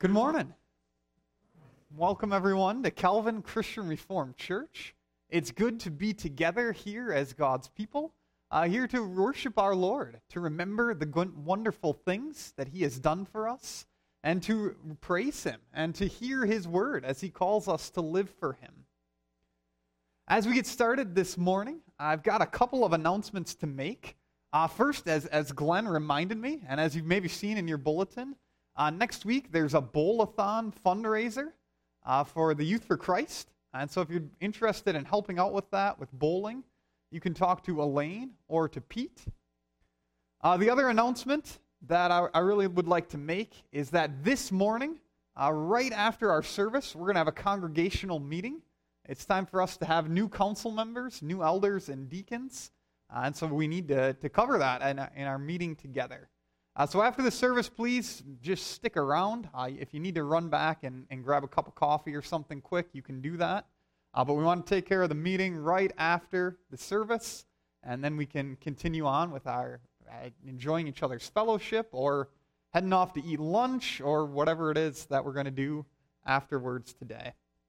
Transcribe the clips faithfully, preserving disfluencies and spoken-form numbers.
Good morning. Welcome, everyone, to Calvin Christian Reformed Church. It's good to be together here as God's people, uh, here to worship our Lord, to remember the good, wonderful things that He has done for us, and to praise Him, and to hear His word as He calls us to live for Him. As we get started this morning, I've got a couple of announcements to make. Uh, first, as, as Glenn reminded me, and as you've maybe seen in your bulletin, Uh, next week, there's a bowl-a-thon fundraiser uh, for the Youth for Christ. And so if you're interested in helping out with that, with bowling, you can talk to Elaine or to Pete. Uh, the other announcement that I, I really would like to make is that this morning, uh, right after our service, we're going to have a congregational meeting. It's time for us to have new council members, new elders, and deacons. Uh, and so we need to, to cover that in, in our meeting together. Uh, so after the service, please just stick around. Uh, if you need to run back and, and grab a cup of coffee or something quick, you can do that. Uh, but we want to take care of the meeting right after the service, and then we can continue on with our uh, enjoying each other's fellowship or heading off to eat lunch or whatever it is that we're going to do afterwards today.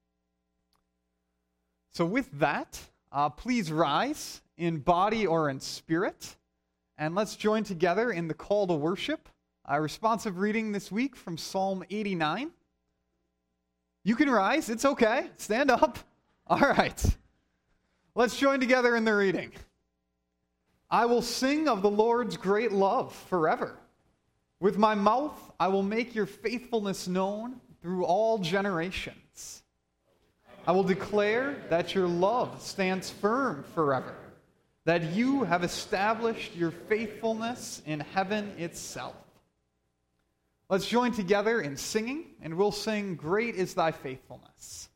So with that, uh, please rise in body or in spirit. And let's join together in the call to worship. A responsive reading this week from Psalm eighty-nine. You can rise. It's okay. Stand up. All right. Let's join together in the reading. I will sing of the Lord's great love forever. With my mouth, I will make your faithfulness known through all generations. I will declare that your love stands firm forever, that you have established your faithfulness in heaven itself. Let's join together in singing, and we'll sing, Great is Thy Faithfulness.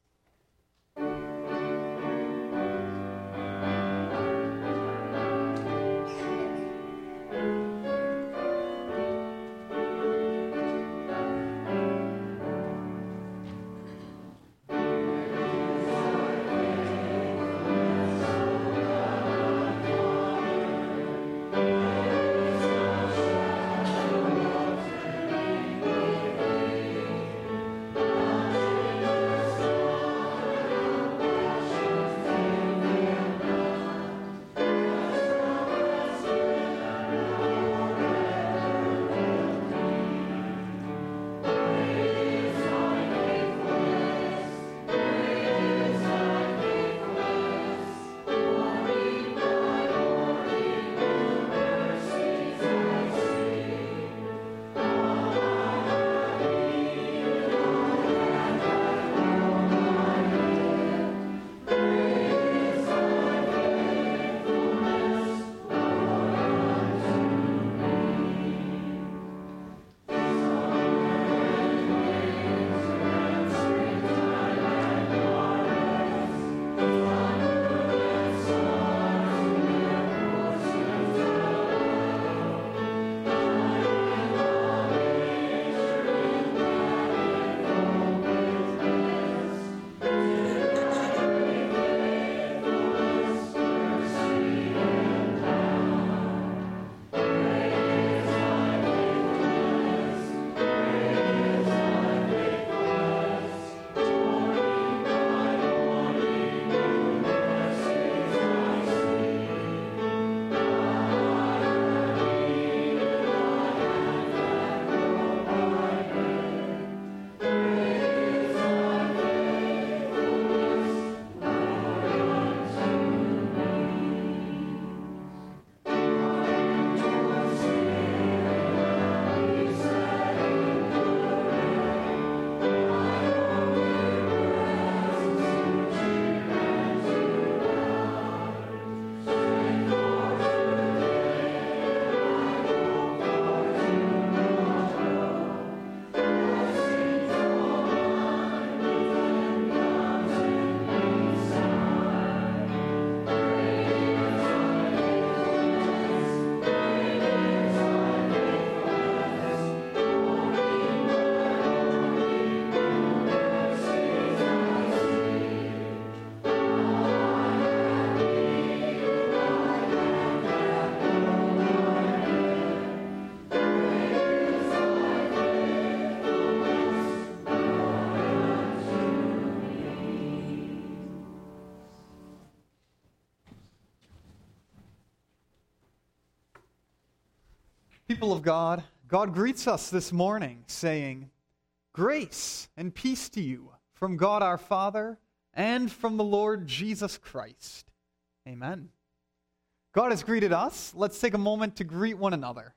People of God, God greets us this morning saying, "Grace and peace to you from God our Father and from the Lord Jesus Christ." Amen. God has greeted us. Let's take a moment to greet one another.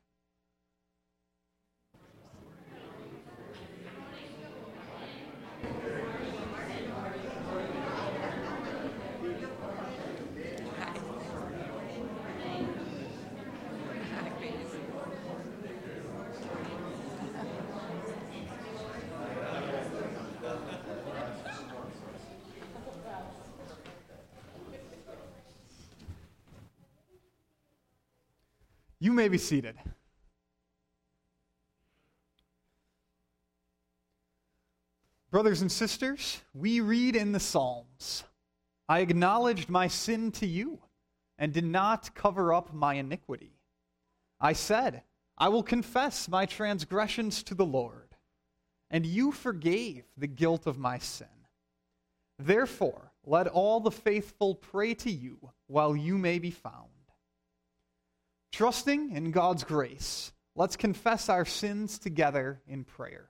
You may be seated. Brothers and sisters, we read in the Psalms, "I acknowledged my sin to you and did not cover up my iniquity. I said, I will confess my transgressions to the Lord, and you forgave the guilt of my sin. Therefore, let all the faithful pray to you while you may be found." Trusting in God's grace, let's confess our sins together in prayer.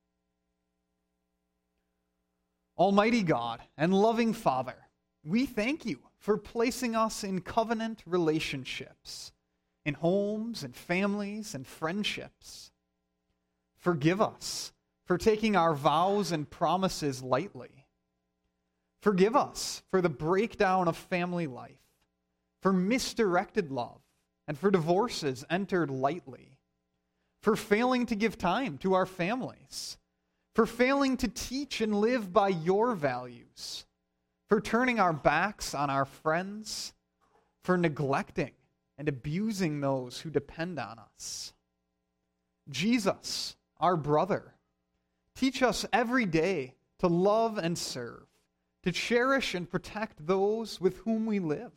Almighty God and loving Father, we thank you for placing us in covenant relationships, in homes and families and friendships. Forgive us for taking our vows and promises lightly. Forgive us for the breakdown of family life, for misdirected love, and for divorces entered lightly, for failing to give time to our families, for failing to teach and live by your values, for turning our backs on our friends, for neglecting and abusing those who depend on us. Jesus, our brother, teach us every day to love and serve, to cherish and protect those with whom we live.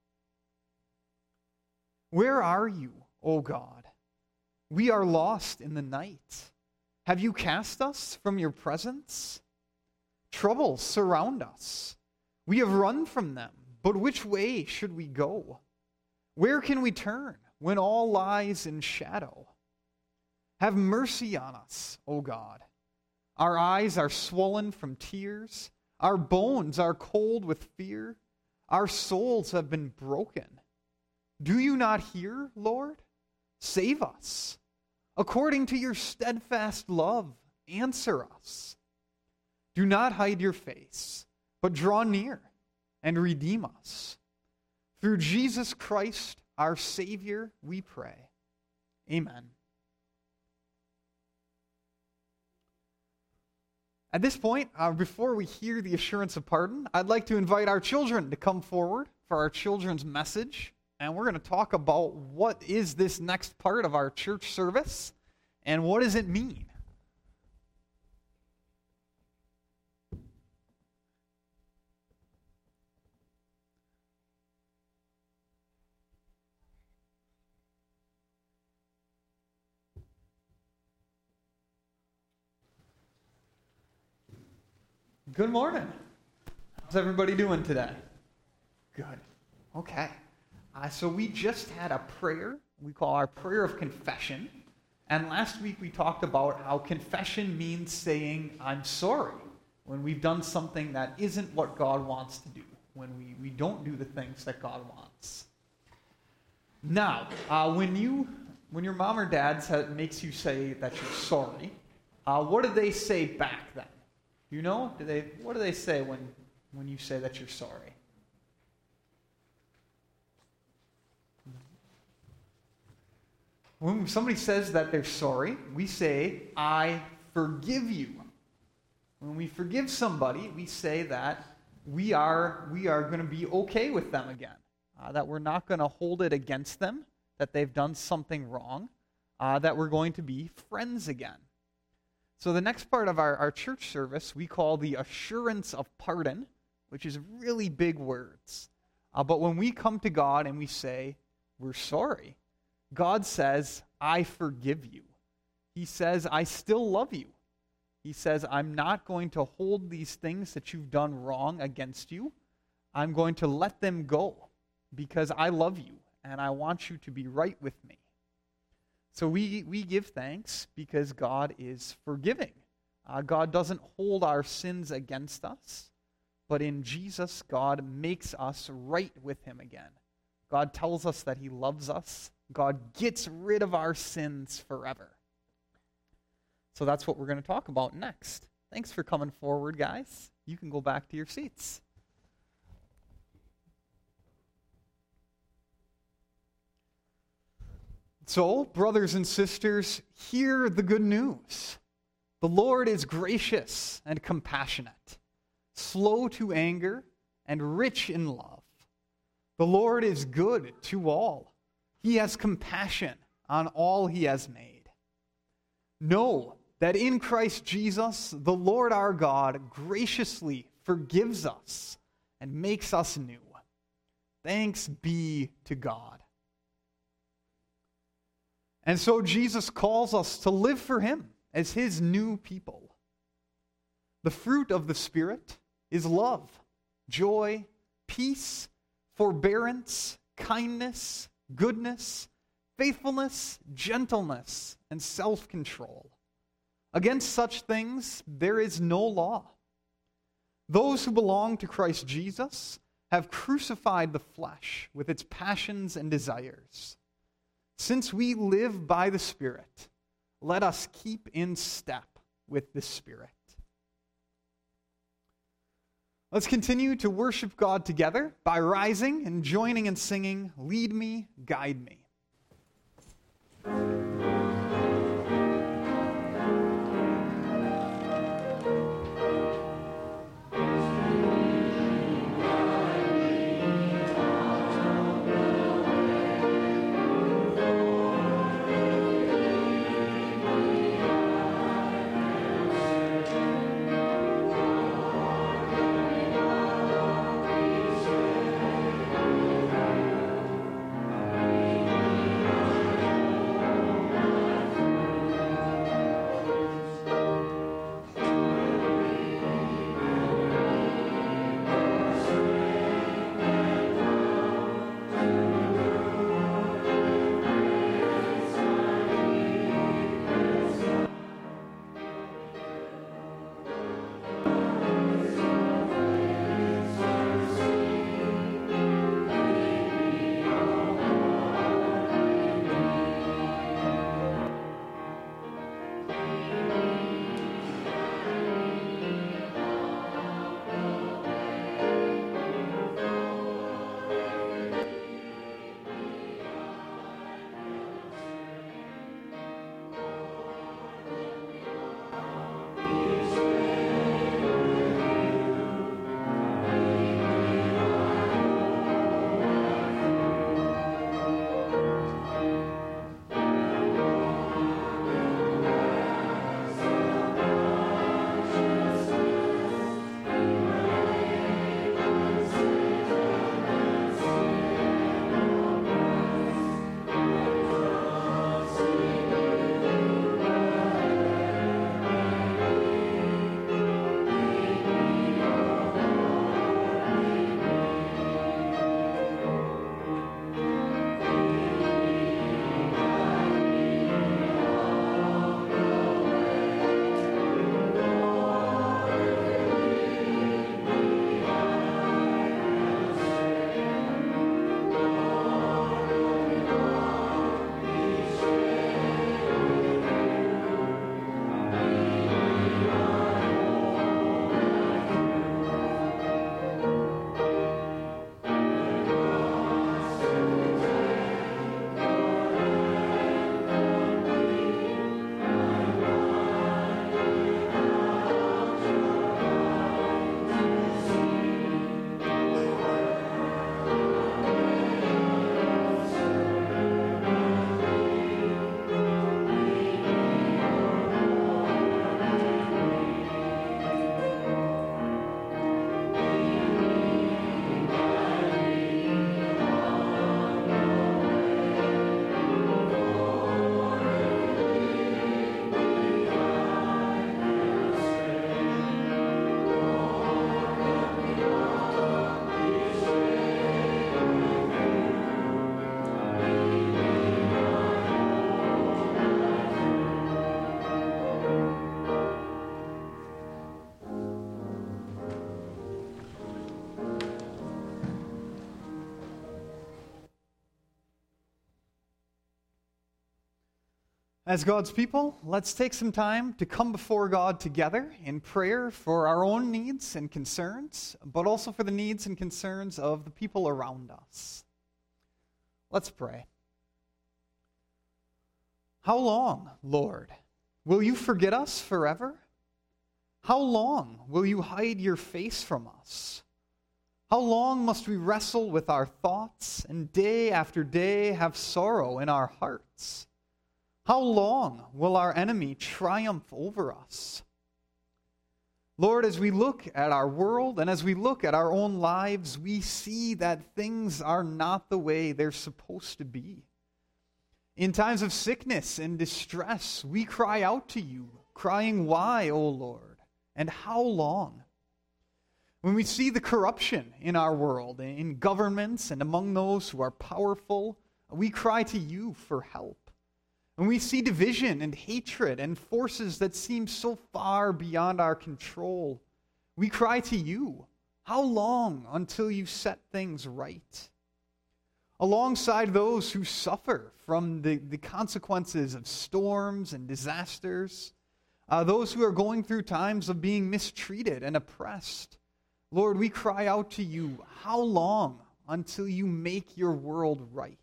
Where are you, O God? We are lost in the night. Have you cast us from your presence? Troubles surround us. We have run from them, but which way should we go? Where can we turn when all lies in shadow? Have mercy on us, O God. Our eyes are swollen from tears. Our bones are cold with fear. Our souls have been broken. Do you not hear, Lord? Save us. According to your steadfast love, answer us. Do not hide your face, but draw near and redeem us. Through Jesus Christ, our Savior, we pray. Amen. At this point, uh, before we hear the assurance of pardon, I'd like to invite our children to come forward for our children's message. And we're going to talk about what is this next part of our church service and what does it mean. Good morning. How's everybody doing today? Good. Okay. Uh, so we just had a prayer we call our prayer of confession. And last week we talked about how confession means saying, I'm sorry, when we've done something that isn't what God wants to do, when we, we don't do the things that God wants. Now, uh, when you when your mom or dad sa- makes you say that you're sorry, uh, what do they say back then? You know, do they? What do they say when when you say that you're sorry? When somebody says that they're sorry, we say, I forgive you. When we forgive somebody, we say that we are we are going to be okay with them again, uh, that we're not going to hold it against them, that they've done something wrong, uh, that we're going to be friends again. So the next part of our, our church service we call the assurance of pardon, which is really big words. Uh, but when we come to God and we say, we're sorry, God says, I forgive you. He says, I still love you. He says, I'm not going to hold these things that you've done wrong against you. I'm going to let them go because I love you and I want you to be right with me. So we, we give thanks because God is forgiving. Uh, God doesn't hold our sins against us, but in Jesus, God makes us right with him again. God tells us that he loves us. God gets rid of our sins forever. So that's what we're going to talk about next. Thanks for coming forward, guys. You can go back to your seats. So, brothers and sisters, hear the good news. The Lord is gracious and compassionate, slow to anger and rich in love. The Lord is good to all. He has compassion on all he has made. Know that in Christ Jesus, the Lord our God graciously forgives us and makes us new. Thanks be to God. And so Jesus calls us to live for him as his new people. The fruit of the Spirit is love, joy, peace, forbearance, kindness, goodness, faithfulness, gentleness, and self-control. Against such things there is no law. Those who belong to Christ Jesus have crucified the flesh with its passions and desires. Since we live by the Spirit, let us keep in step with the Spirit. Let's continue to worship God together by rising and joining and singing, "Lead Me, Guide Me." Thank you. As God's people, let's take some time to come before God together in prayer for our own needs and concerns, but also for the needs and concerns of the people around us. Let's pray. How long, Lord, will you forget us forever? How long will you hide your face from us? How long must we wrestle with our thoughts and day after day have sorrow in our hearts? How long will our enemy triumph over us? Lord, as we look at our world and as we look at our own lives, we see that things are not the way they're supposed to be. In times of sickness and distress, we cry out to you, crying, "Why, O Lord, and how long?" When we see the corruption in our world, in governments and among those who are powerful, we cry to you for help. When we see division and hatred and forces that seem so far beyond our control, we cry to you, "How long until you set things right?" Alongside those who suffer from the, the consequences of storms and disasters, uh, those who are going through times of being mistreated and oppressed, Lord, we cry out to you, "How long until you make your world right?"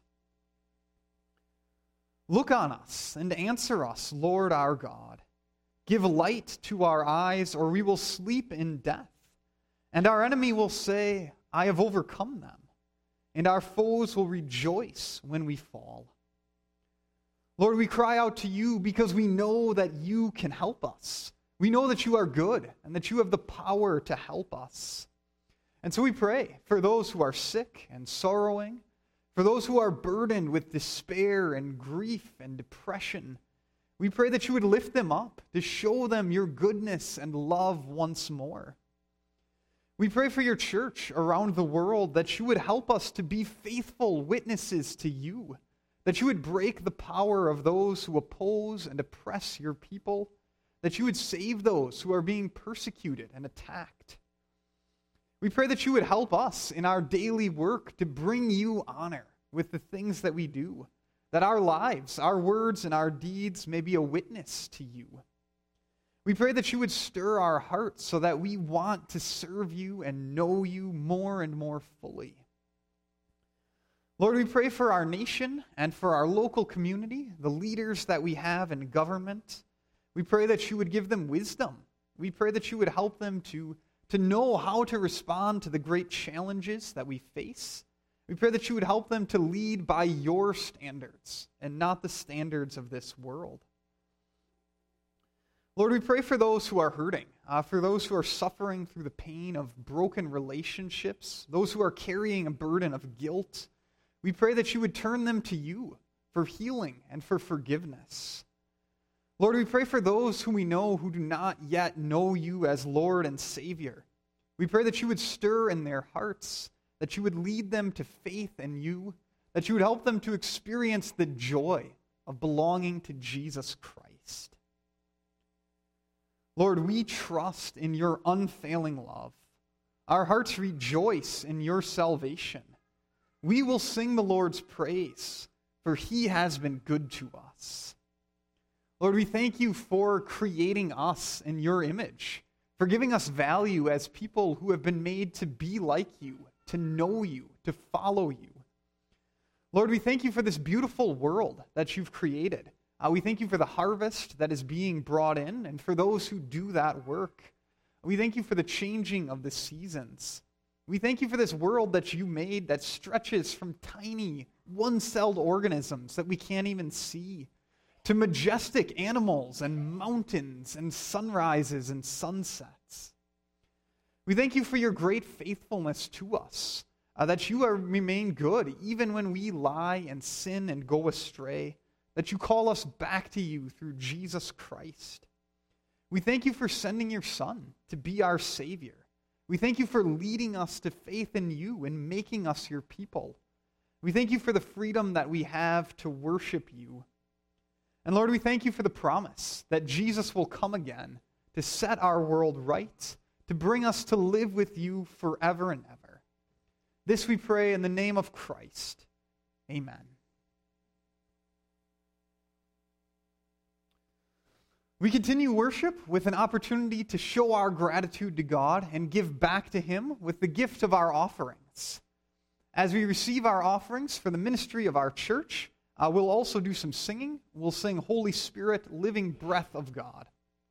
Look on us and answer us, Lord our God. Give light to our eyes, or we will sleep in death. And our enemy will say, "I have overcome them." And our foes will rejoice when we fall. Lord, we cry out to you because we know that you can help us. We know that you are good and that you have the power to help us. And so we pray for those who are sick and sorrowing, for those who are burdened with despair and grief and depression. We pray that you would lift them up, to show them your goodness and love once more. We pray for your church around the world, that you would help us to be faithful witnesses to you, that you would break the power of those who oppose and oppress your people, that you would save those who are being persecuted and attacked. We pray that you would help us in our daily work to bring you honor with the things that we do, that our lives, our words, and our deeds may be a witness to you. We pray that you would stir our hearts so that we want to serve you and know you more and more fully. Lord, we pray for our nation and for our local community, the leaders that we have in government. We pray that you would give them wisdom. We pray that you would help them to to know how to respond to the great challenges that we face. We pray that you would help them to lead by your standards and not the standards of this world. Lord, we pray for those who are hurting, uh, for those who are suffering through the pain of broken relationships, those who are carrying a burden of guilt. We pray that you would turn them to you for healing and for forgiveness. Lord, we pray for those whom we know who do not yet know you as Lord and Savior. We pray that you would stir in their hearts, that you would lead them to faith in you, that you would help them to experience the joy of belonging to Jesus Christ. Lord, we trust in your unfailing love. Our hearts rejoice in your salvation. We will sing the Lord's praise, for he has been good to us. Lord, we thank you for creating us in your image, for giving us value as people who have been made to be like you, to know you, to follow you. Lord, we thank you for this beautiful world that you've created. Uh, we thank you for the harvest that is being brought in, and for those who do that work. We thank you for the changing of the seasons. We thank you for this world that you made that stretches from tiny, one-celled organisms that we can't even see, to majestic animals and mountains and sunrises and sunsets. We thank you for your great faithfulness to us, uh, that you are, remain good even when we lie and sin and go astray, that you call us back to you through Jesus Christ. We thank you for sending your Son to be our Savior. We thank you for leading us to faith in you and making us your people. We thank you for the freedom that we have to worship you. And Lord, we thank you for the promise that Jesus will come again to set our world right, to bring us to live with you forever and ever. This we pray in the name of Christ. Amen. We continue worship with an opportunity to show our gratitude to God and give back to Him with the gift of our offerings. As we receive our offerings for the ministry of our church, uh, we'll also do some singing. We'll sing Holy Spirit, Living Breath of God.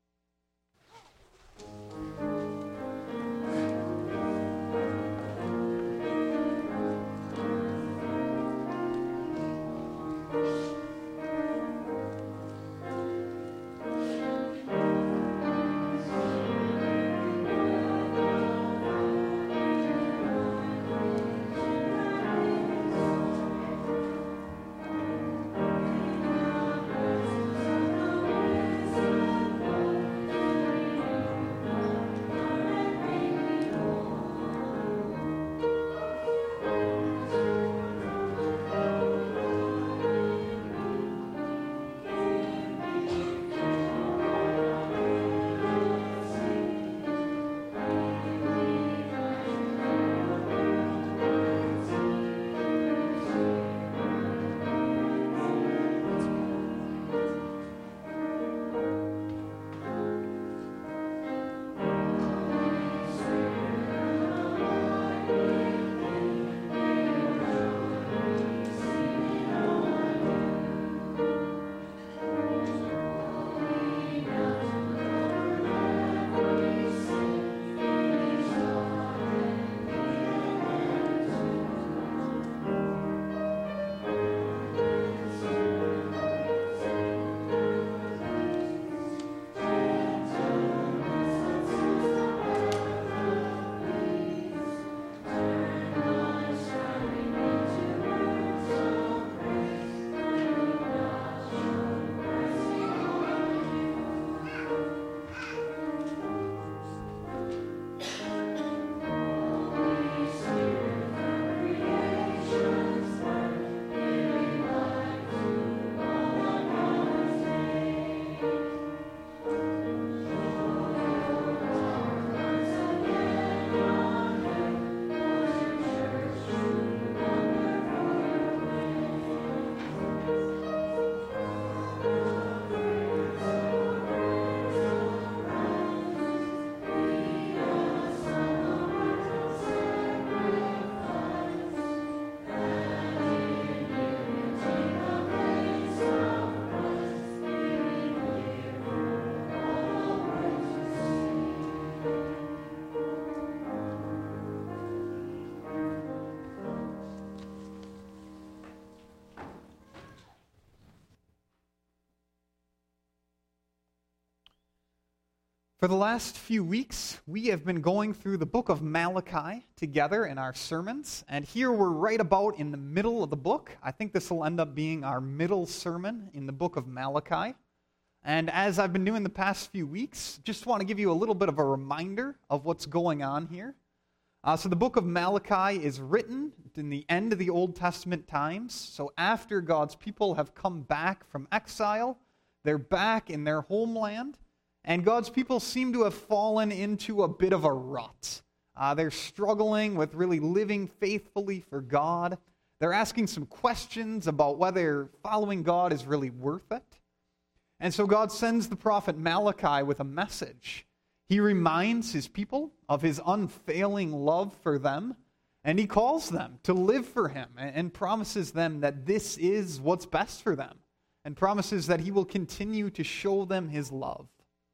For the last few weeks, we have been going through the book of Malachi together in our sermons, and here we're right about in the middle of the book. I think this will end up being our middle sermon in the book of Malachi. And as I've been doing the past few weeks, just want to give you a little bit of a reminder of what's going on here. Uh, so the book of Malachi is written in the end of the Old Testament times, so after God's people have come back from exile, they're back in their homeland, and God's people seem to have fallen into a bit of a rut. Uh, they're struggling with really living faithfully for God. They're asking some questions about whether following God is really worth it. And so God sends the prophet Malachi with a message. He reminds his people of his unfailing love for them, and he calls them to live for him and promises them that this is what's best for them, and promises that he will continue to show them his love.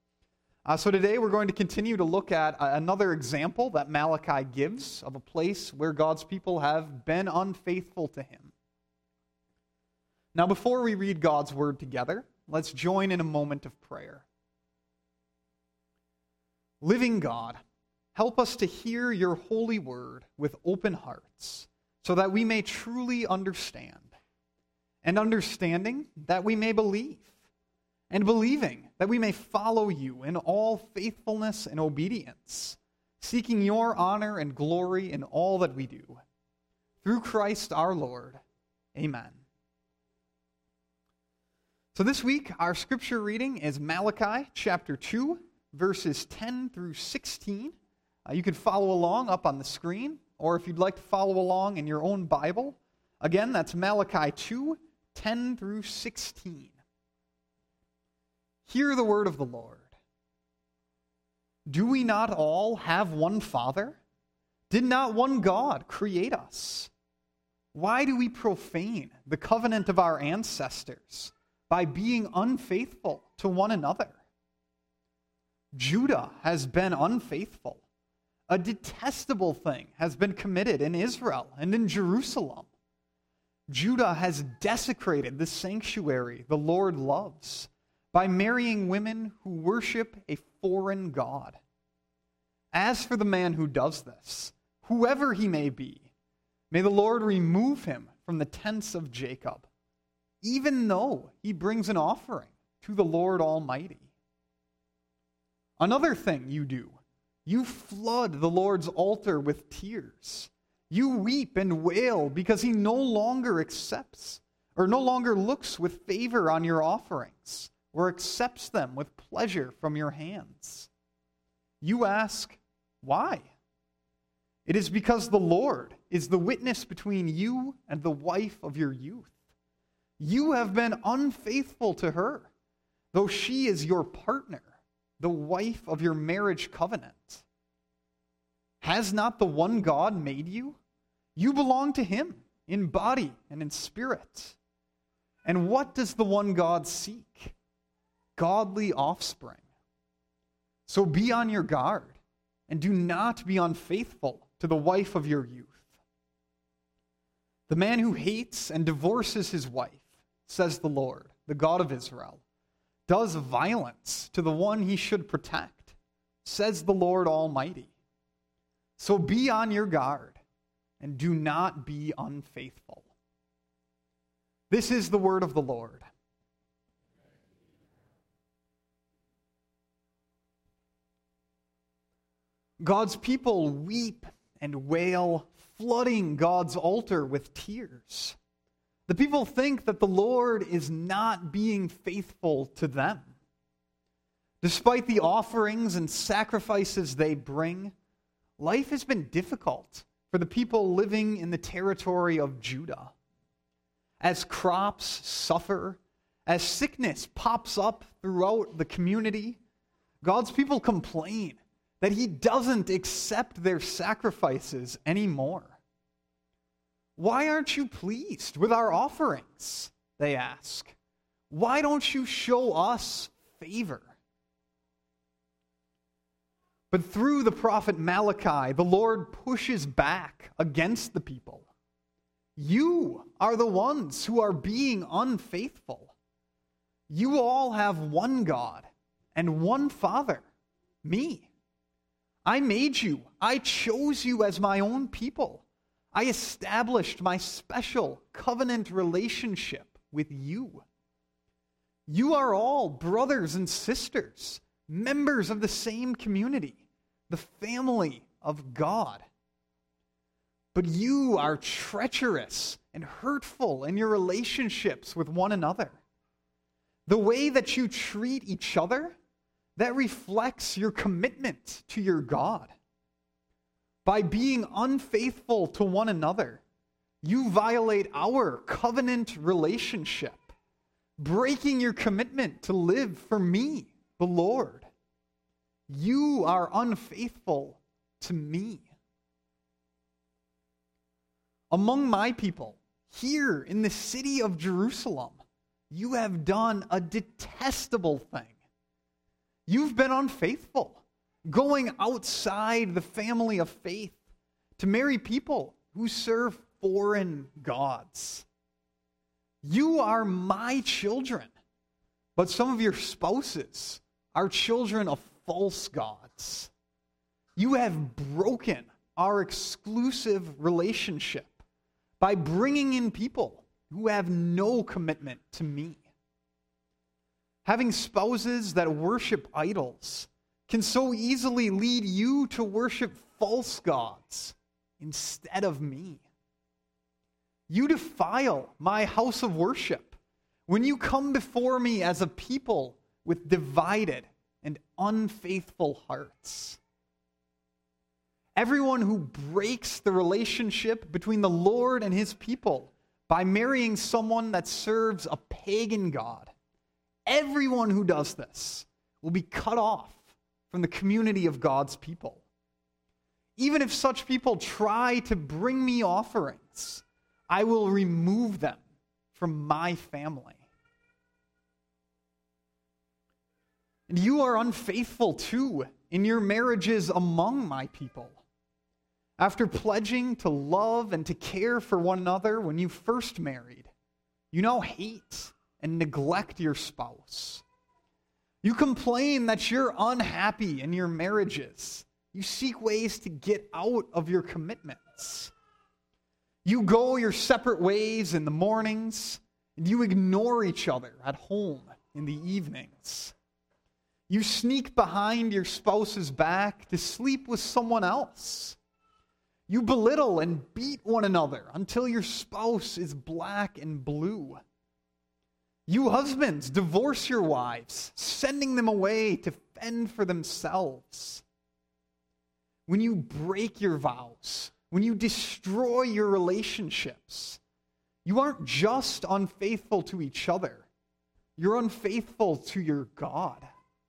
Uh, so today we're going to continue to look at another example that Malachi gives of a place where God's people have been unfaithful to him. Now, before we read God's word together, let's join in a moment of prayer. Living God, help us to hear your holy word with open hearts, so that we may truly understand, and understanding that we may believe, and believing that we may follow you in all faithfulness and obedience, seeking your honor and glory in all that we do. Through Christ our Lord. Amen. So this week, our scripture reading is Malachi chapter two, verses ten through sixteen. Uh, you can follow along up on the screen, or if you'd like to follow along in your own Bible, again, that's Malachi two, ten through sixteen. Hear the word of the Lord. Do we not all have one Father? Did not one God create us? Why do we profane the covenant of our ancestors by being unfaithful to one another? Judah has been unfaithful. A detestable thing has been committed in Israel and in Jerusalem. Judah has desecrated the sanctuary the Lord loves by marrying women who worship a foreign god. As for the man who does this, whoever he may be, may the Lord remove him from the tents of Jacob, even though he brings an offering to the Lord Almighty. Another thing you do, you flood the Lord's altar with tears. You weep and wail because he no longer accepts or no longer looks with favor on your offerings or accepts them with pleasure from your hands. You ask, why? It is because the Lord is the witness between you and the wife of your youth. You have been unfaithful to her, though she is your partner, the wife of your marriage covenant. Has not the one God made you? You belong to him in body and in spirit. And what does the one God seek? Godly offspring. So be on your guard, and do not be unfaithful to the wife of your youth. The man who hates and divorces his wife, says the Lord, the God of Israel, does violence to the one he should protect, says the Lord Almighty. So be on your guard, and do not be unfaithful. This is the word of the Lord. God's people weep and wail, flooding God's altar with tears. The people think that the Lord is not being faithful to them. Despite the offerings and sacrifices they bring, life has been difficult for the people living in the territory of Judah. As crops suffer, as sickness pops up throughout the community, God's people complain that he doesn't accept their sacrifices anymore. Why aren't you pleased with our offerings? They ask. Why don't you show us favor? But through the prophet Malachi, the Lord pushes back against the people. You are the ones who are being unfaithful. You all have one God and one Father, me. I made you. I chose you as my own people. I established my special covenant relationship with you. You are all brothers and sisters, members of the same community, the family of God. But you are treacherous and hurtful in your relationships with one another. The way that you treat each other, that reflects your commitment to your God. By being unfaithful to one another, you violate our covenant relationship, breaking your commitment to live for me, the Lord. You are unfaithful to me. Among my people, here in the city of Jerusalem, you have done a detestable thing. You've been unfaithful, going outside the family of faith to marry people who serve foreign gods. You are my children, but some of your spouses are children of false gods. You have broken our exclusive relationship by bringing in people who have no commitment to me. Having spouses that worship idols can so easily lead you to worship false gods instead of me. You defile my house of worship when you come before me as a people with divided and unfaithful hearts. Everyone who breaks the relationship between the Lord and his people by marrying someone that serves a pagan god, everyone who does this will be cut off from the community of God's people. Even if such people try to bring me offerings, I will remove them from my family. And you are unfaithful too in your marriages among my people. After pledging to love and to care for one another when you first married, you now hate and neglect your spouse. You complain that you're unhappy in your marriages. You seek ways to get out of your commitments. You go your separate ways in the mornings, and you ignore each other at home in the evenings. You sneak behind your spouse's back to sleep with someone else. You belittle and beat one another until your spouse is black and blue. You husbands divorce your wives, sending them away to fend for themselves. When you break your vows, when you destroy your relationships, you aren't just unfaithful to each other, you're unfaithful to your God.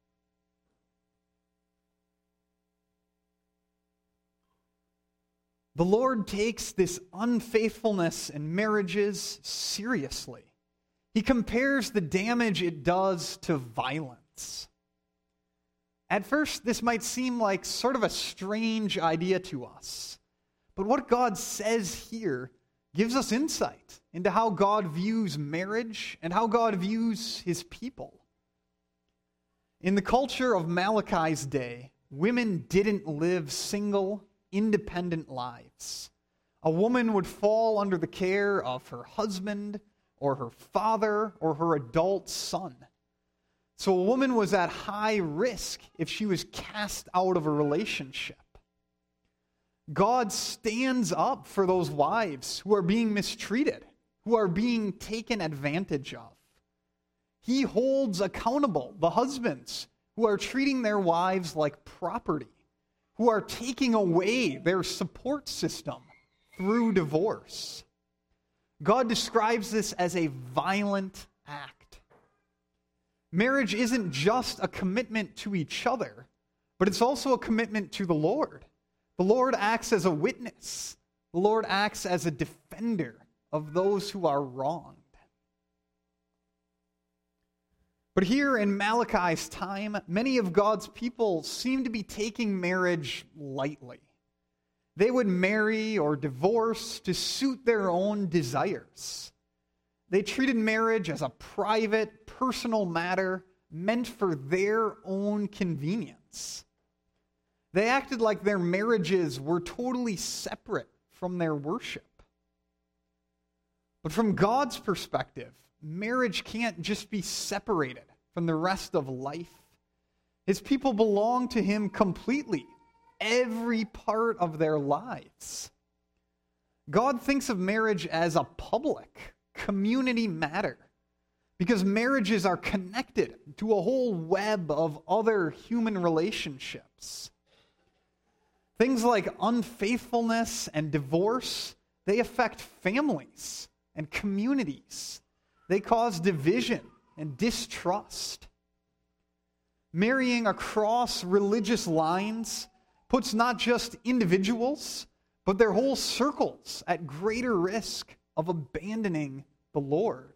The Lord takes this unfaithfulness in marriages seriously. He compares the damage it does to violence. At first, this might seem like sort of a strange idea to us. But what God says here gives us insight into how God views marriage and how God views his people. In the culture of Malachi's day, women didn't live single, independent lives. A woman would fall under the care of her husband or her father or her adult son. So a woman was at high risk if she was cast out of a relationship. God stands up for those wives who are being mistreated, who are being taken advantage of. He holds accountable the husbands who are treating their wives like property, who are taking away their support system through divorce. God describes this as a violent act. Marriage isn't just a commitment to each other, but it's also a commitment to the Lord. The Lord acts as a witness. The Lord acts as a defender of those who are wronged. But here in Malachi's time, many of God's people seem to be taking marriage lightly. They would marry or divorce to suit their own desires. They treated marriage as a private, personal matter meant for their own convenience. They acted like their marriages were totally separate from their worship. But from God's perspective, marriage can't just be separated from the rest of life. His people belong to him completely, every part of their lives. God thinks of marriage as a public, community matter because marriages are connected to a whole web of other human relationships. Things like unfaithfulness and divorce, they affect families and communities. They cause division and distrust. Marrying across religious lines puts not just individuals, but their whole circles at greater risk of abandoning the Lord.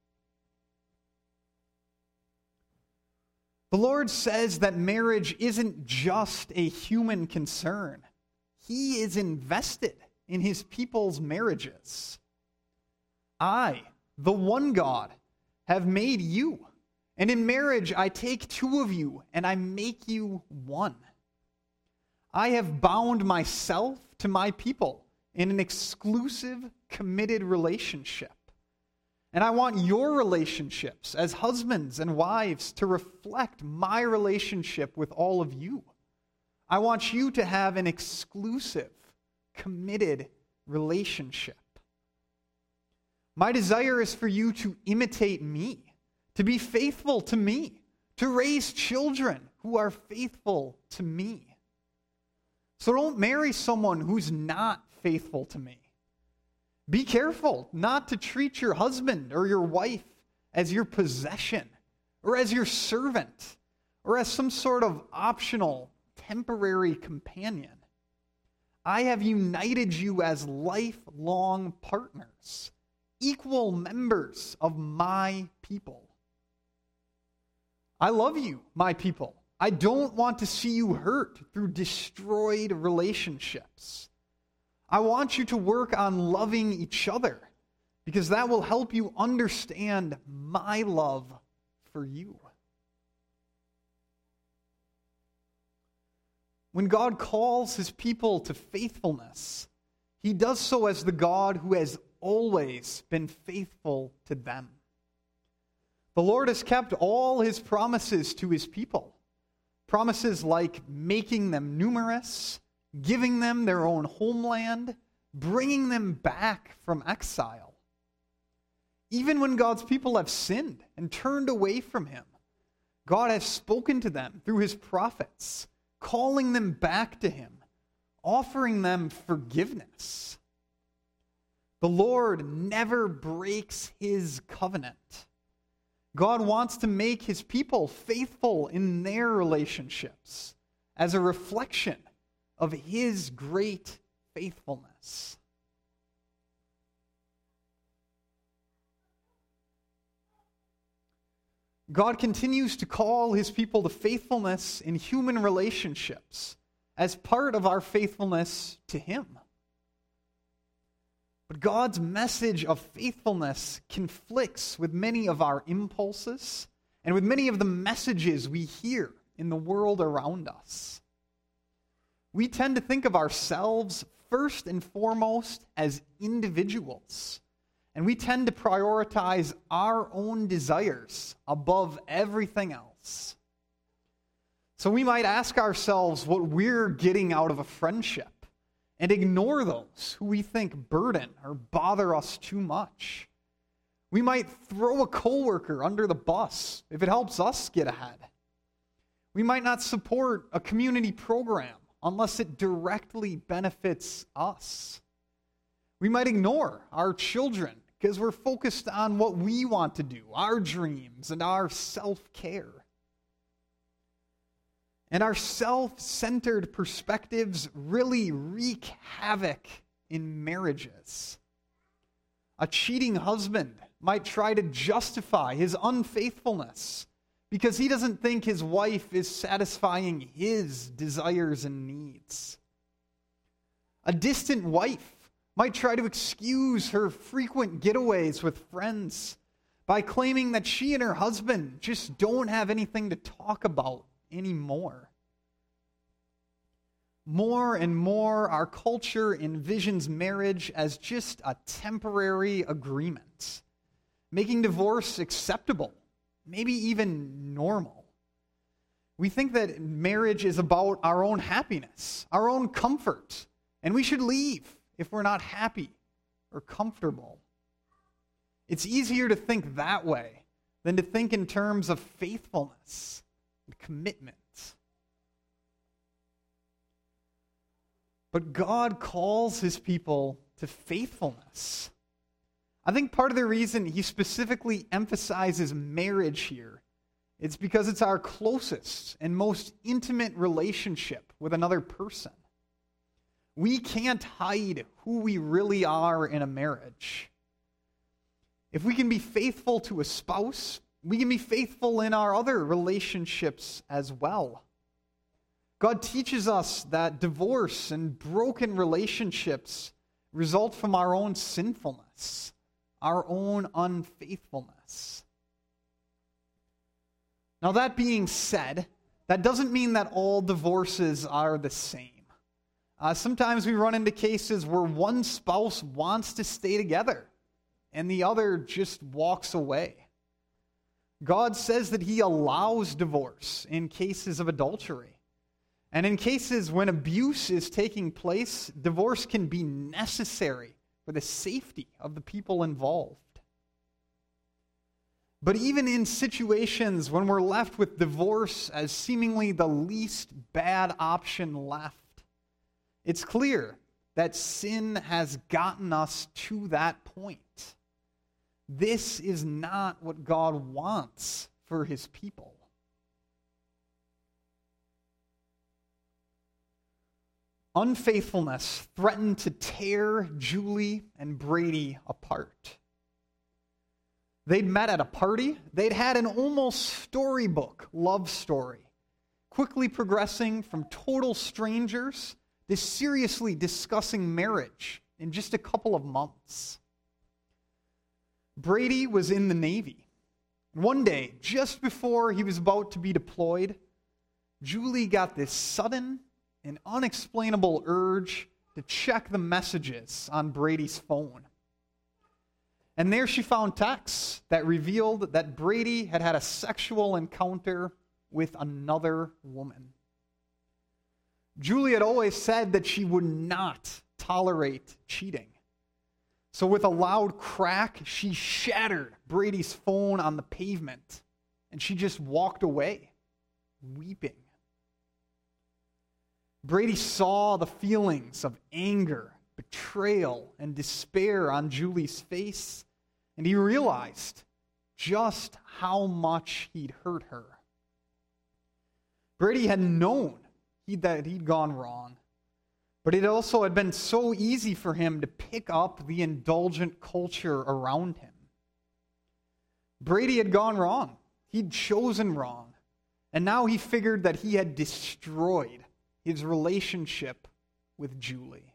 The Lord says that marriage isn't just a human concern. He is invested in his people's marriages. I, the one God, have made you, and in marriage I take two of you and I make you one. I have bound myself to my people in an exclusive, committed relationship. And I want your relationships as husbands and wives to reflect my relationship with all of you. I want you to have an exclusive, committed relationship. My desire is for you to imitate me, to be faithful to me, to raise children who are faithful to me. So don't marry someone who's not faithful to me. Be careful not to treat your husband or your wife as your possession or as your servant, or as some sort of optional, temporary companion. I have united you as lifelong partners, equal members of my people. I love you, my people. I don't want to see you hurt through destroyed relationships. I want you to work on loving each other, because that will help you understand my love for you. When God calls his people to faithfulness, he does so as the God who has always been faithful to them. The Lord has kept all his promises to his people. Promises like making them numerous, giving them their own homeland, bringing them back from exile. Even when God's people have sinned and turned away from him, God has spoken to them through his prophets, calling them back to him, offering them forgiveness. The Lord never breaks his covenant. God wants to make his people faithful in their relationships as a reflection of his great faithfulness. God continues to call his people to faithfulness in human relationships as part of our faithfulness to him. But God's message of faithfulness conflicts with many of our impulses and with many of the messages we hear in the world around us. We tend to think of ourselves first and foremost as individuals. And we tend to prioritize our own desires above everything else. So we might ask ourselves what we're getting out of a friendship and ignore those who we think burden or bother us too much. We might throw a coworker under the bus if it helps us get ahead. We might not support a community program unless it directly benefits us. We might ignore our children because we're focused on what we want to do, our dreams and our self-care. And our self-centered perspectives really wreak havoc in marriages. A cheating husband might try to justify his unfaithfulness because he doesn't think his wife is satisfying his desires and needs. A distant wife might try to excuse her frequent getaways with friends by claiming that she and her husband just don't have anything to talk about anymore. More and more, our culture envisions marriage as just a temporary agreement, making divorce acceptable, maybe even normal. We think that marriage is about our own happiness, our own comfort, and we should leave if we're not happy or comfortable. It's easier to think that way than to think in terms of faithfulness and commitment. But God calls his people to faithfulness. I think part of the reason he specifically emphasizes marriage here is because it's our closest and most intimate relationship with another person. We can't hide who we really are in a marriage. If we can be faithful to a spouse, we can be faithful in our other relationships as well. God teaches us that divorce and broken relationships result from our own sinfulness, our own unfaithfulness. Now, that being said, that doesn't mean that all divorces are the same. Uh, sometimes we run into cases where one spouse wants to stay together and the other just walks away. God says that he allows divorce in cases of adultery. And in cases when abuse is taking place, divorce can be necessary for the safety of the people involved. But even in situations when we're left with divorce as seemingly the least bad option left, it's clear that sin has gotten us to that point. This is not what God wants for his people. Unfaithfulness threatened to tear Julie and Brady apart. They'd met at a party. They'd had an almost storybook love story, quickly progressing from total strangers to seriously discussing marriage in just a couple of months. Brady was in the Navy. One day, just before he was about to be deployed, Julie got this sudden and unexplainable urge to check the messages on Brady's phone. And there she found texts that revealed that Brady had had a sexual encounter with another woman. Julie had always said that she would not tolerate cheating. So with a loud crack, she shattered Brady's phone on the pavement, and she just walked away, weeping. Brady saw the feelings of anger, betrayal, and despair on Julie's face, and he realized just how much he'd hurt her. Brady had known he, that he'd gone wrong, but it also had been so easy for him to pick up the indulgent culture around him. Brady had gone wrong. He'd chosen wrong. And now he figured that he had destroyed his relationship with Julie.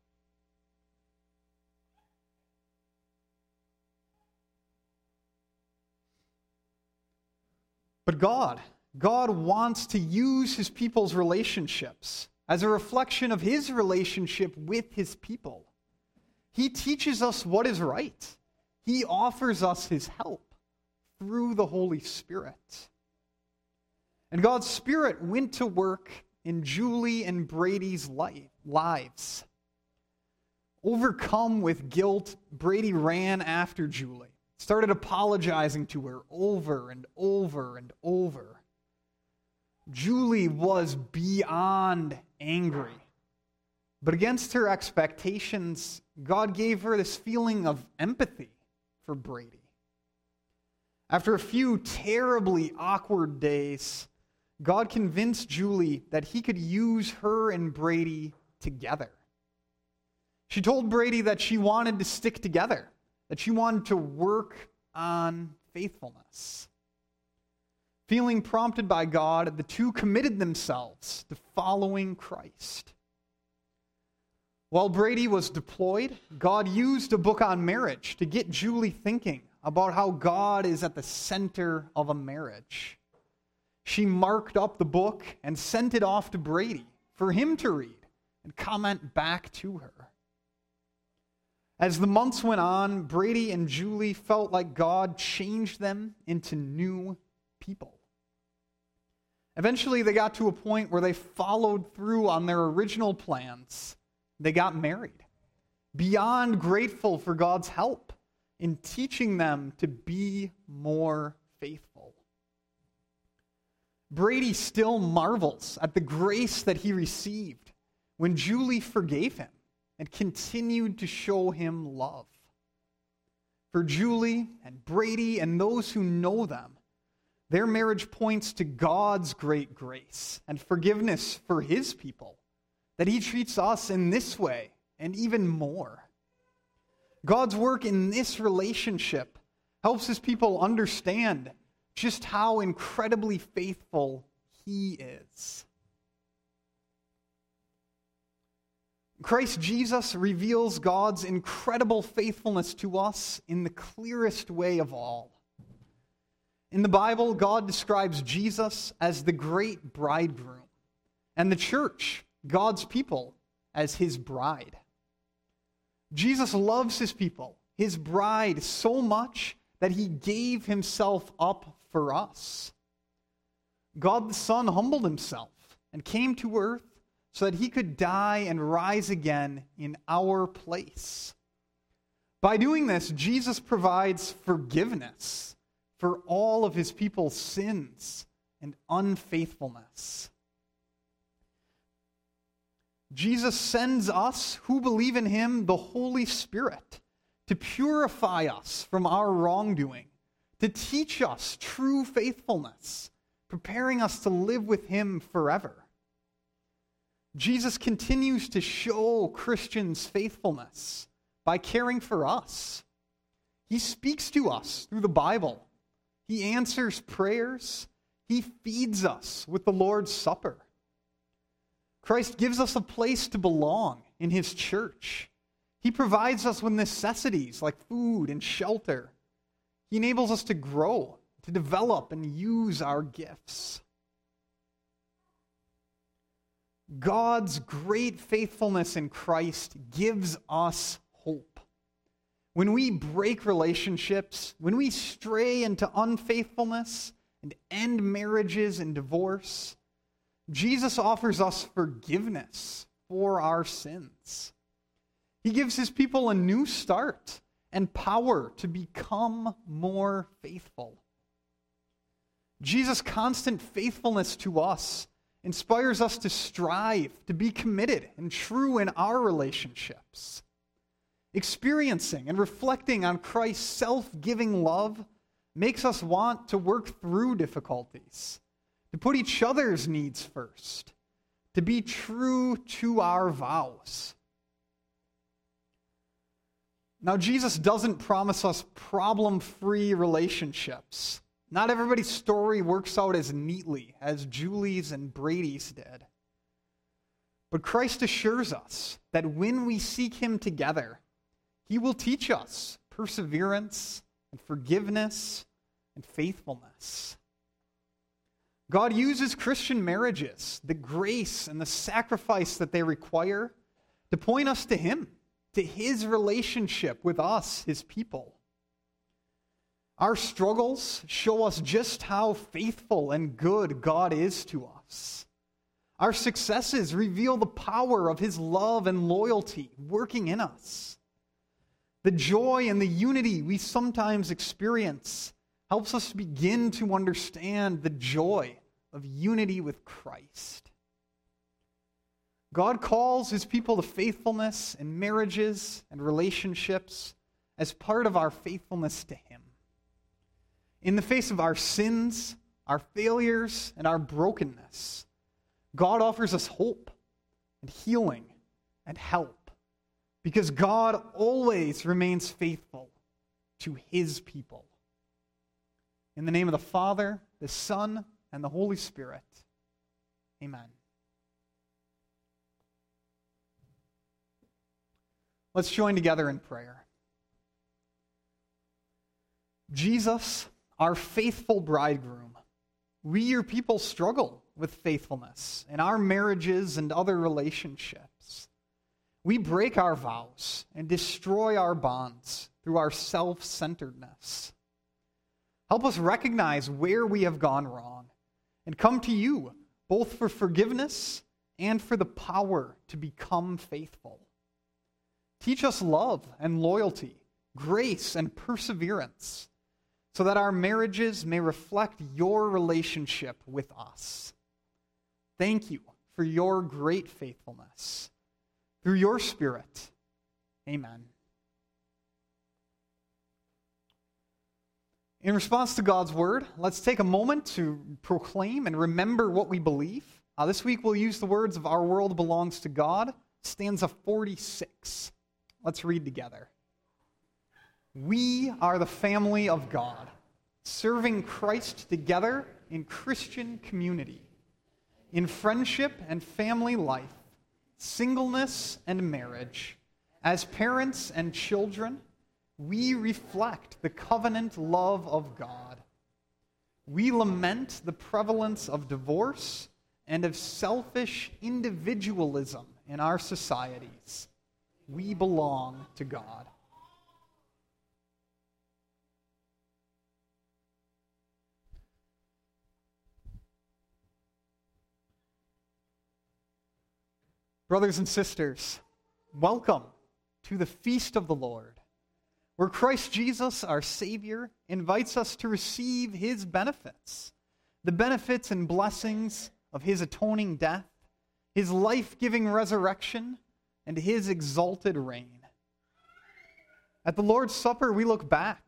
But God, God wants to use his people's relationships as a reflection of his relationship with his people. He teaches us what is right. He offers us his help through the Holy Spirit. And God's Spirit went to work in Julie and Brady's life, lives. Overcome with guilt, Brady ran after Julie, started apologizing to her over and over and over. Julie was beyond angry. But against her expectations, God gave her this feeling of empathy for Brady. After a few terribly awkward days, God convinced Julie that he could use her and Brady together. She told Brady that she wanted to stick together, that she wanted to work on faithfulness. Feeling prompted by God, the two committed themselves to following Christ. While Brady was deployed, God used a book on marriage to get Julie thinking about how God is at the center of a marriage. She marked up the book and sent it off to Brady for him to read and comment back to her. As the months went on, Brady and Julie felt like God changed them into new people. Eventually, they got to a point where they followed through on their original plans. They got married, beyond grateful for God's help in teaching them to be more faithful. Brady still marvels at the grace that he received when Julie forgave him and continued to show him love. For Julie and Brady and those who know them, their marriage points to God's great grace and forgiveness for his people, that he treats us in this way and even more. God's work in this relationship helps his people understand just how incredibly faithful he is. Christ Jesus reveals God's incredible faithfulness to us in the clearest way of all. In the Bible, God describes Jesus as the great bridegroom, and the church, God's people, as his bride. Jesus loves his people, his bride, so much that he gave himself up for us. God the Son humbled himself and came to earth so that he could die and rise again in our place. By doing this, Jesus provides forgiveness for all of his people's sins and unfaithfulness. Jesus sends us who believe in him the Holy Spirit to purify us from our wrongdoing, to teach us true faithfulness, preparing us to live with him forever. Jesus continues to show Christians faithfulness by caring for us. He speaks to us through the Bible. He answers prayers. He feeds us with the Lord's Supper. Christ gives us a place to belong in his church. He provides us with necessities like food and shelter. He enables us to grow, to develop, and use our gifts. God's great faithfulness in Christ gives us hope. When we break relationships, when we stray into unfaithfulness and end marriages and divorce, Jesus offers us forgiveness for our sins. He gives his people a new start and power to become more faithful. Jesus' constant faithfulness to us inspires us to strive, to be committed and true in our relationships. Experiencing and reflecting on Christ's self-giving love makes us want to work through difficulties, to put each other's needs first, to be true to our vows. Now, Jesus doesn't promise us problem-free relationships. Not everybody's story works out as neatly as Julie's and Brady's did. But Christ assures us that when we seek him together, he will teach us perseverance and forgiveness and faithfulness. God uses Christian marriages, the grace and the sacrifice that they require, to point us to him, to his relationship with us, his people. Our struggles show us just how faithful and good God is to us. Our successes reveal the power of his love and loyalty working in us. The joy and the unity we sometimes experience helps us begin to understand the joy of unity with Christ. God calls his people to faithfulness in marriages and relationships as part of our faithfulness to him. In the face of our sins, our failures, and our brokenness, God offers us hope and healing and help, because God always remains faithful to his people. In the name of the Father, the Son, and the Holy Spirit, amen. Let's join together in prayer. Jesus, our faithful bridegroom, we, your people, struggle with faithfulness in our marriages and other relationships. We break our vows and destroy our bonds through our self-centeredness. Help us recognize where we have gone wrong and come to you both for forgiveness and for the power to become faithful. Teach us love and loyalty, grace and perseverance, so that our marriages may reflect your relationship with us. Thank you for your great faithfulness. Through your Spirit, amen. In response to God's word, let's take a moment to proclaim and remember what we believe. Uh, this week we'll use the words of Our World Belongs to God, stanza forty-six. Let's read together. We are the family of God, serving Christ together in Christian community, in friendship and family life, singleness and marriage. As parents and children, we reflect the covenant love of God. We lament the prevalence of divorce and of selfish individualism in our societies. We belong to God. Brothers and sisters, welcome to the feast of the Lord, where Christ Jesus, our Savior, invites us to receive his benefits, the benefits and blessings of his atoning death, his life-giving resurrection, and his exalted reign. At the Lord's Supper, we look back,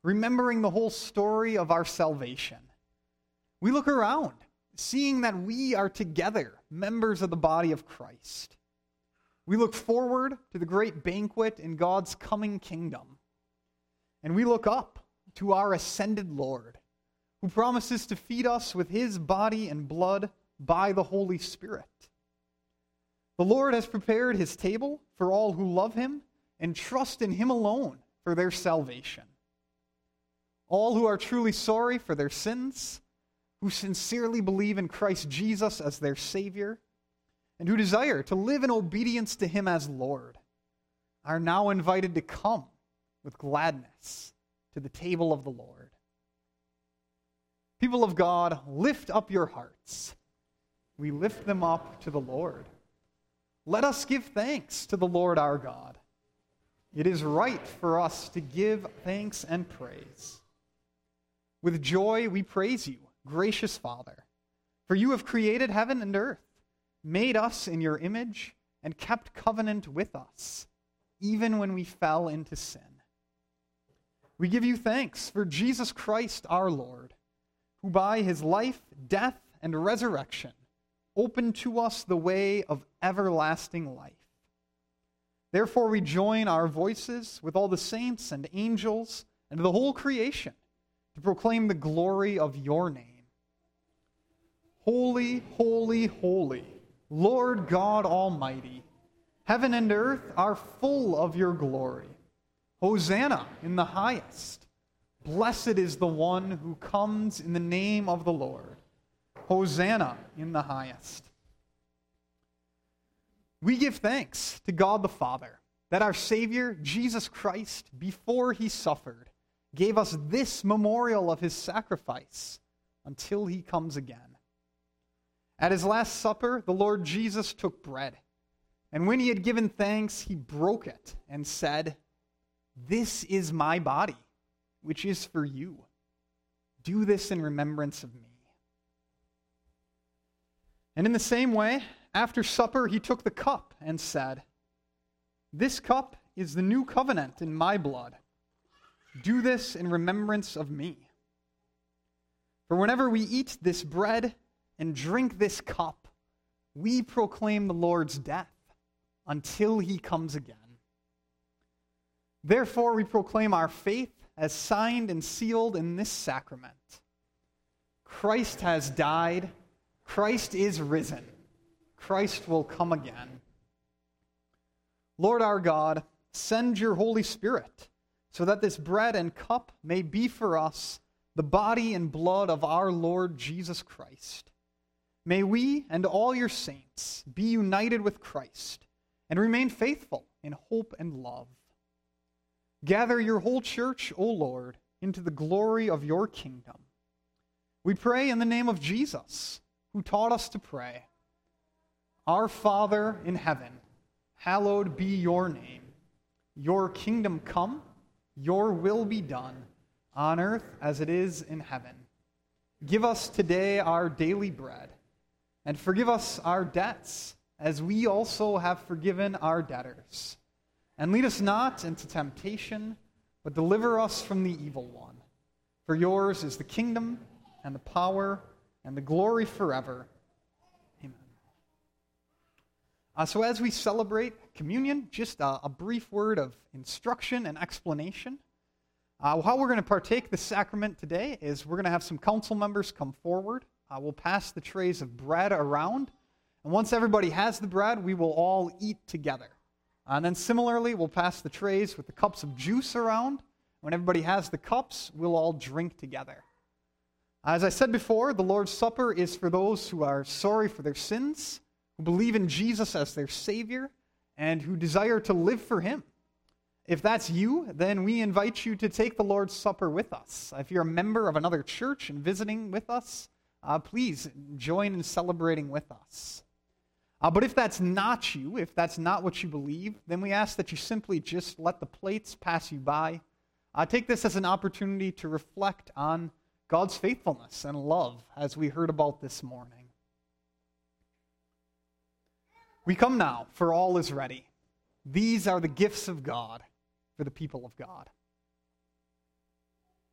remembering the whole story of our salvation. We look around, seeing that we are together, members of the body of Christ. We look forward to the great banquet in God's coming kingdom. And we look up to our ascended Lord, who promises to feed us with his body and blood by the Holy Spirit. The Lord has prepared his table for all who love him and trust in him alone for their salvation. All who are truly sorry for their sins, who sincerely believe in Christ Jesus as their Savior, and who desire to live in obedience to him as Lord, are now invited to come with gladness to the table of the Lord. People of God, lift up your hearts. We lift them up to the Lord. Let us give thanks to the Lord our God. It is right for us to give thanks and praise. With joy we praise you, gracious Father, for you have created heaven and earth, made us in your image, and kept covenant with us, even when we fell into sin. We give you thanks for Jesus Christ our Lord, who by his life, death, and resurrection opened to us the way of everlasting life. Therefore we join our voices with all the saints and angels and the whole creation to proclaim the glory of your name. Holy, holy, holy, Lord God Almighty, heaven and earth are full of your glory. Hosanna in the highest. Blessed is the one who comes in the name of the Lord. Hosanna in the highest. We give thanks to God the Father that our Savior, Jesus Christ, before he suffered, gave us this memorial of his sacrifice until he comes again. At his last supper, the Lord Jesus took bread, and when he had given thanks, he broke it and said, "This is my body, which is for you. Do this in remembrance of me." And in the same way, after supper, he took the cup and said, "This cup is the new covenant in my blood. Do this in remembrance of me. For whenever we eat this bread and drink this cup, we proclaim the Lord's death until he comes again. Therefore, we proclaim our faith as signed and sealed in this sacrament. Christ has died. Christ is risen. Christ will come again. Lord our God, send your Holy Spirit so that this bread and cup may be for us the body and blood of our Lord Jesus Christ. May we and all your saints be united with Christ and remain faithful in hope and love. Gather your whole church, O Lord, into the glory of your kingdom. We pray in the name of Jesus, who taught us to pray. Our Father in heaven, hallowed be your name. Your kingdom come, your will be done, on earth as it is in heaven. Give us today our daily bread, and forgive us our debts, as we also have forgiven our debtors. And lead us not into temptation, but deliver us from the evil one. For yours is the kingdom, and the power, and the glory forever. Amen. Uh, so as we celebrate communion, just a, a brief word of instruction and explanation. Uh, how we're going to partake the sacrament today is we're going to have some council members come forward. Uh, we'll pass the trays of bread around. And once everybody has the bread, we will all eat together. Uh, and then similarly, we'll pass the trays with the cups of juice around. When everybody has the cups, we'll all drink together. As I said before, the Lord's Supper is for those who are sorry for their sins, who believe in Jesus as their Savior, and who desire to live for Him. If that's you, then we invite you to take the Lord's Supper with us. If you're a member of another church and visiting with us, uh, please join in celebrating with us. Uh, but if that's not you, if that's not what you believe, then we ask that you simply just let the plates pass you by. Uh, take this as an opportunity to reflect on God's faithfulness and love, as we heard about this morning. We come now, for all is ready. These are the gifts of God for the people of God.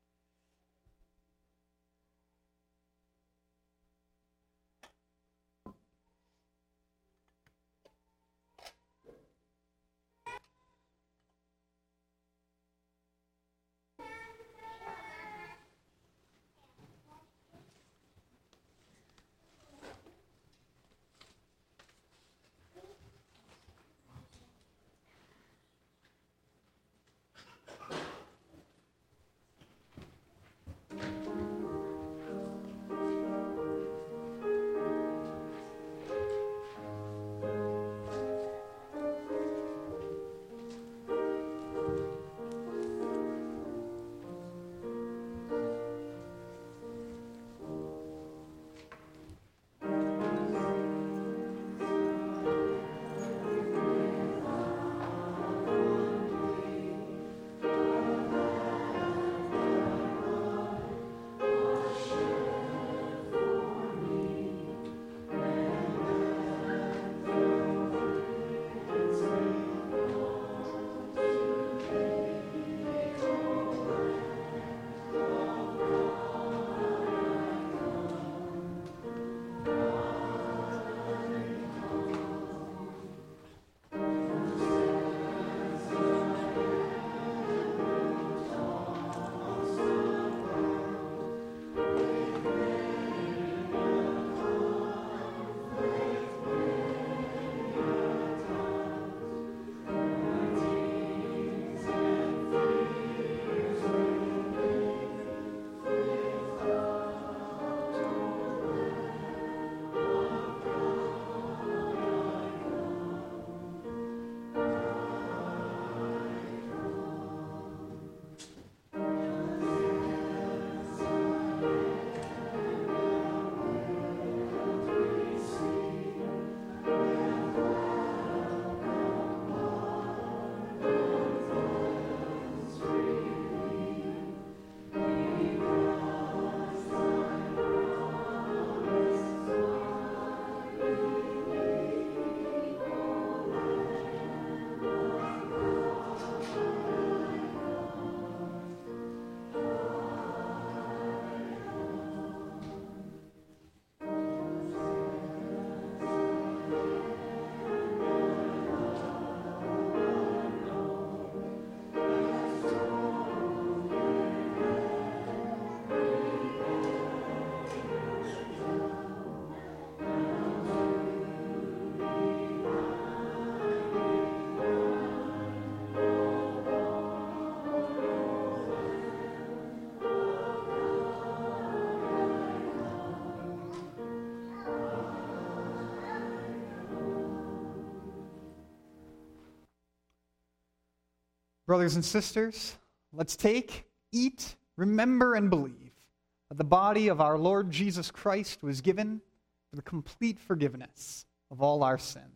Brothers and sisters, let's take, eat, remember, and believe that the body of our Lord Jesus Christ was given for the complete forgiveness of all our sins.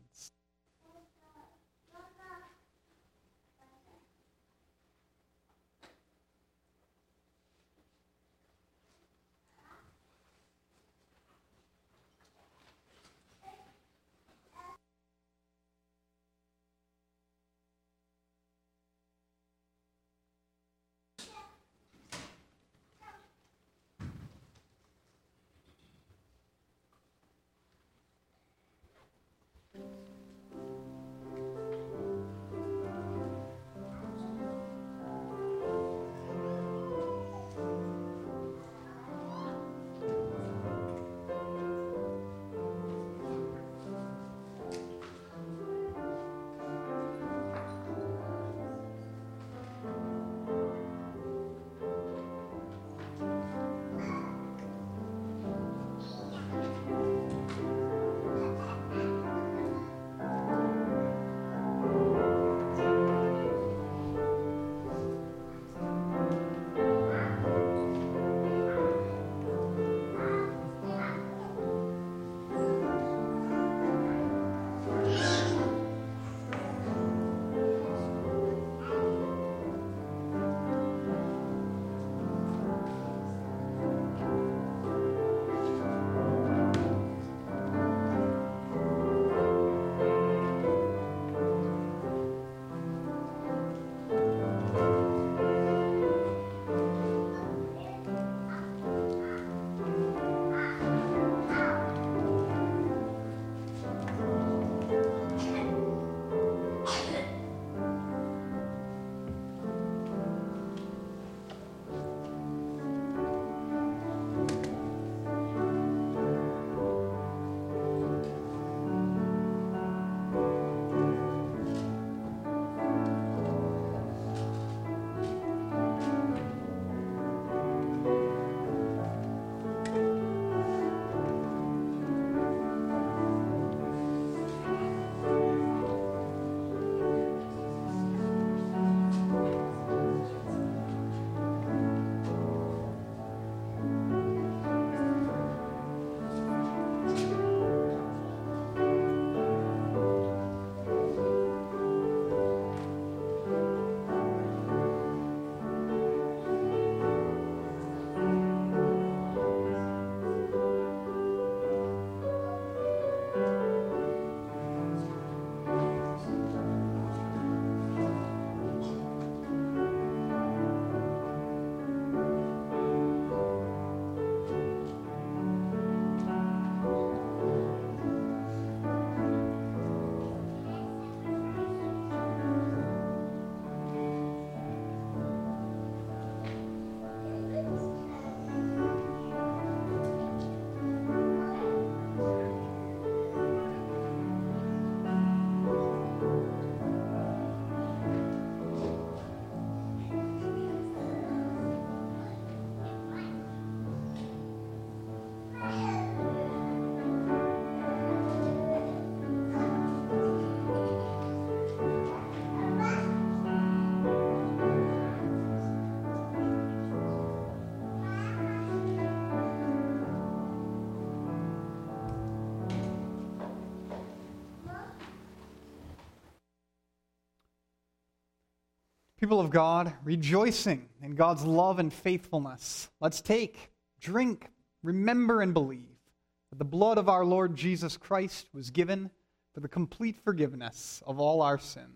People of God, rejoicing in God's love and faithfulness, let's take, drink, remember, and believe that the blood of our Lord Jesus Christ was given for the complete forgiveness of all our sins.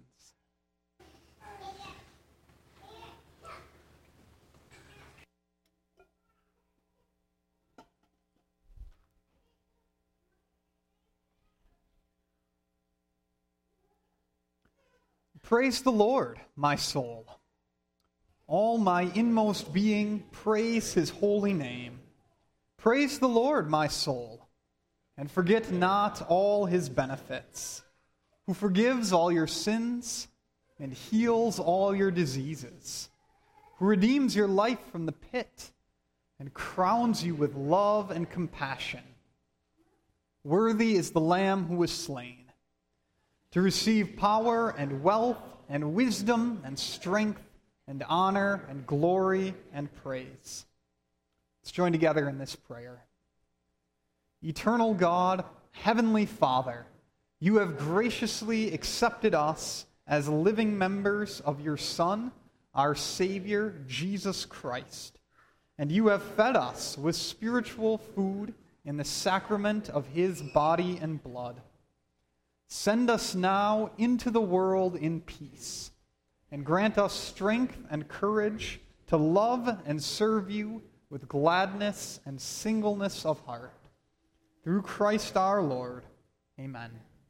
Praise the Lord, my soul. All my inmost being, praise his holy name. Praise the Lord, my soul, and forget not all his benefits, who forgives all your sins and heals all your diseases, who redeems your life from the pit and crowns you with love and compassion. Worthy is the Lamb who was slain to receive power and wealth and wisdom and strength and honor and glory and praise. Let's join together in this prayer. Eternal God, Heavenly Father, you have graciously accepted us as living members of your Son, our Savior, Jesus Christ, and you have fed us with spiritual food in the sacrament of his body and blood. Send us now into the world in peace, and grant us strength and courage to love and serve you with gladness and singleness of heart. Through Christ our Lord. Amen.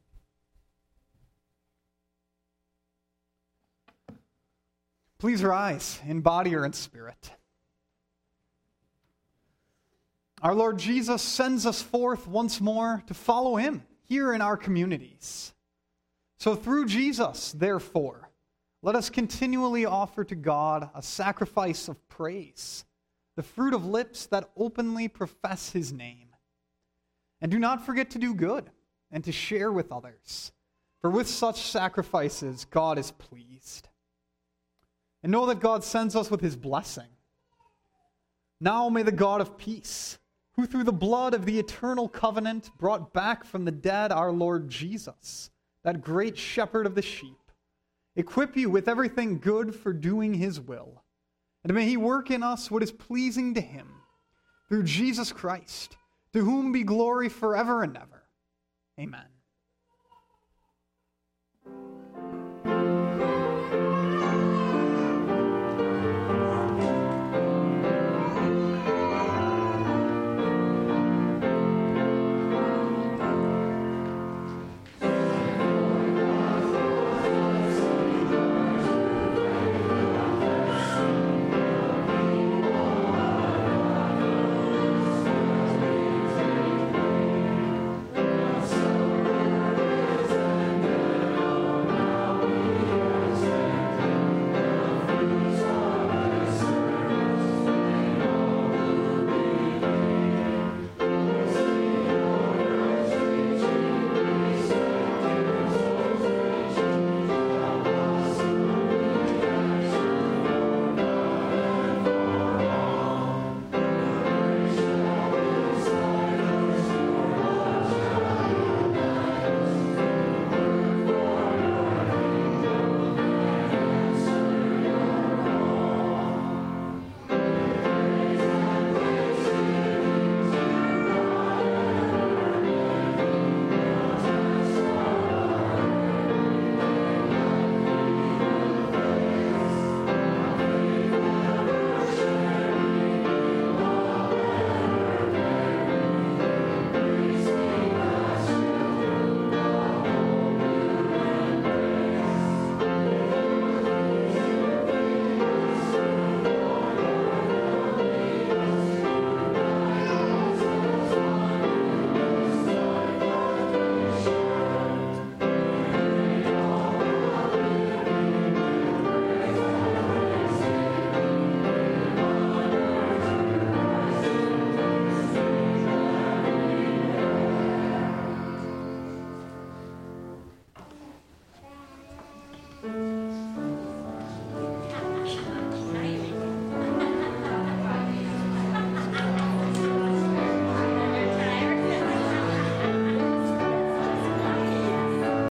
Please rise in body or in spirit. Our Lord Jesus sends us forth once more to follow him here in our communities. So through Jesus, therefore, let us continually offer to God a sacrifice of praise, the fruit of lips that openly profess his name. And do not forget to do good and to share with others, for with such sacrifices God is pleased. And know that God sends us with his blessing. Now may the God of peace, who through the blood of the eternal covenant brought back from the dead our Lord Jesus, that great shepherd of the sheep, equip you with everything good for doing his will. And may he work in us what is pleasing to him, through Jesus Christ, to whom be glory forever and ever. Amen.